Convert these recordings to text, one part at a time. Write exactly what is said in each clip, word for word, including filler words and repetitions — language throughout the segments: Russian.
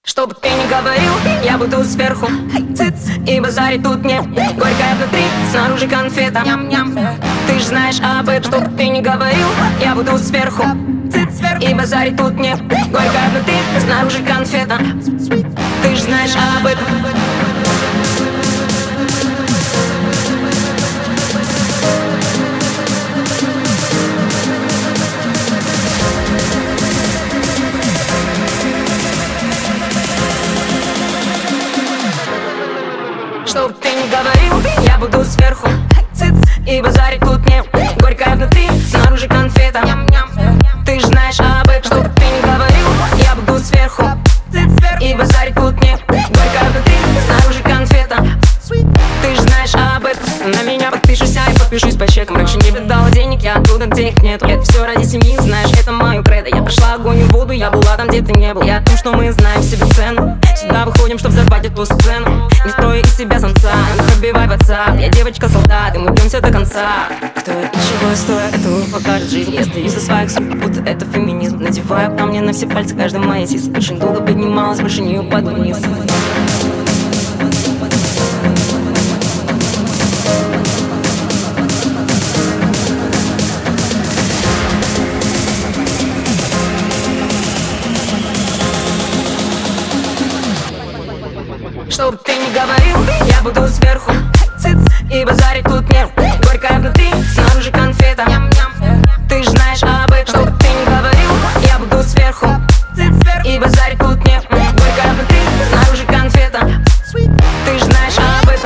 Что бы ты ни говорил, я буду сверху. Циц, и базарить тут нет. Горькая внутри, снаружи конфета. Ням-ням. Ты ж знаешь об этом. Что бы ты ни говорил, я буду сверху. Циц, и базарить тут нет. Горькая внутри, снаружи конфета. Ты ж знаешь об этом. Что бы ты ни говорил, я буду сверху. Циц, и базарить тут нет. Горькая внутри, снаружи конфета. Ням-ням. Ты ж знаешь об этом. Что бы ты ни говорил, я буду сверху. Циц, и базарить тут нет. Горькая внутри, снаружи конфета. Ты ж знаешь об этом. На меня подпишешься и подпишусь по чекам. Раньше не видала денег, я оттуда, где их нету. Это все ради семьи, знаешь, это мою кредо. Я прошла огонь и воду, я была там, где ты не был. Я о том, что мы знаем себе цену. Сюда выходим, чтоб взорвать эту сцену. Не строй из себя самца, не пробивай в отца. Я девочка-солдат, и мы бьемся до конца. Кто я и чего я стою, это не покажет жизнь. Я стою за своих суп, будто это феминизм. Надеваю камни на все пальцы, каждый моей сис. Очень долго поднималась, больше не упаду вниз. Что бы ты ни говорил, я буду сверху. Циц, и базарить тут нет. Горькая внутри, снаружи конфета. Ням-ням. Ты ж знаешь об этом. Что бы ты ни говорил, я буду сверху. Циц, и базарить тут нет. Горькая внутри, снаружи конфета. Ты ж знаешь об этом.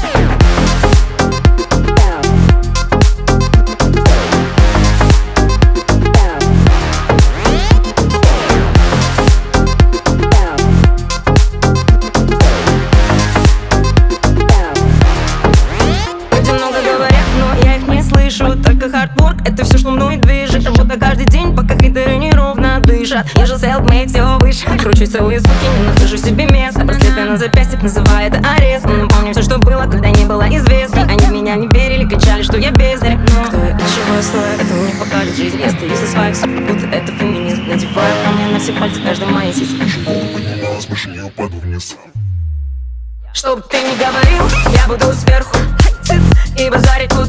Только хардворк, это все, что мной движет. Работа каждый день, пока хейтеры неровно дышат. Я же self-made, все выше. Кручусь целые сутки, не нахожу себе места. Браслеты на запястьях, называя это арест. Но помню все, что было, когда не было известно. Они в меня не верили, кричали, что я бездарь. Но кто я и чего я стою, это мне покажет жизнь. Я стою за своих суп, будто это феминизм. Надеваю камни на все пальцы, каждой моей сиськи. Больше не упаду вниз. Что бы ты ни говорил, я буду сверху. Циц, и базарить тут